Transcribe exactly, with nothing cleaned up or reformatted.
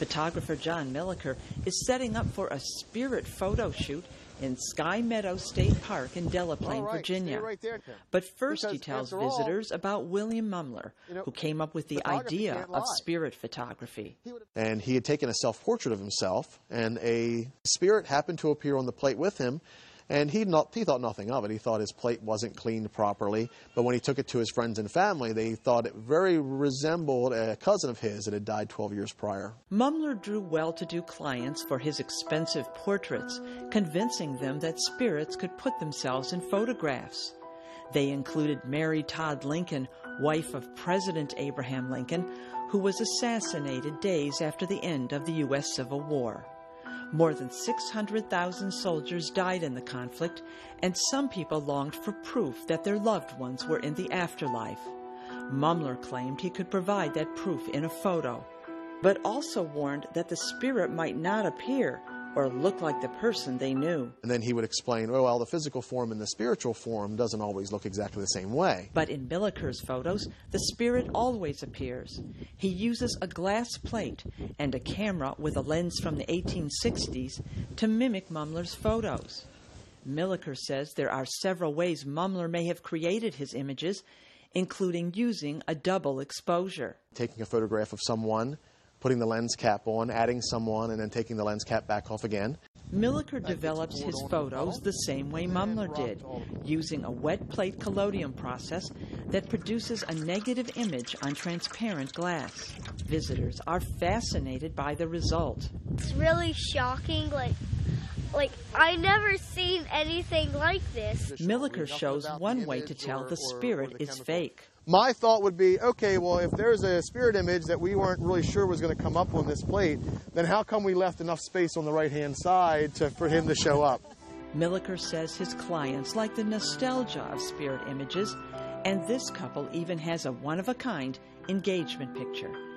Photographer John Milliker is setting up for a spirit photo shoot in Sky Meadow State Park in Delaplane, right, Virginia. Right there, but first because he tells all, visitors about William Mumler, you know, who came up with the idea of spirit photography. And he had taken a self-portrait of himself, and a spirit happened to appear on the plate with him. And he, not, he thought nothing of it. He thought his plate wasn't cleaned properly. But when he took it to his friends and family, they thought it very resembled a cousin of his that had died twelve years prior. Mumler drew well-to-do clients for his expensive portraits, convincing them that spirits could put themselves in photographs. They included Mary Todd Lincoln, wife of President Abraham Lincoln, who was assassinated days after the end of the U S Civil War. More than six hundred thousand soldiers died in the conflict, and some people longed for proof that their loved ones were in the afterlife. Mumler claimed he could provide that proof in a photo, but also warned that the spirit might not appear or look like the person they knew. And then he would explain, oh, well, the physical form and the spiritual form doesn't always look exactly the same way. But in Milliker's photos, the spirit always appears. He uses a glass plate and a camera with a lens from the eighteen sixties to mimic Mumler's photos. Milliker says there are several ways Mumler may have created his images, including using a double exposure. Taking a photograph of someone, putting the lens cap on, adding someone, and then taking the lens cap back off again. Milliker develops his photos the same way Mumler did, using a wet plate collodium process that produces a negative image on transparent glass. Visitors are fascinated by the result. It's really shocking, like, like I never seen anything like this. Milliker shows one way to tell the spirit is fake. My thought would be, okay, well, if there's a spirit image that we weren't really sure was going to come up on this plate, then how come we left enough space on the right-hand side to, for him to show up? Milliker says his clients like the nostalgia of spirit images, and this couple even has a one-of-a-kind engagement picture.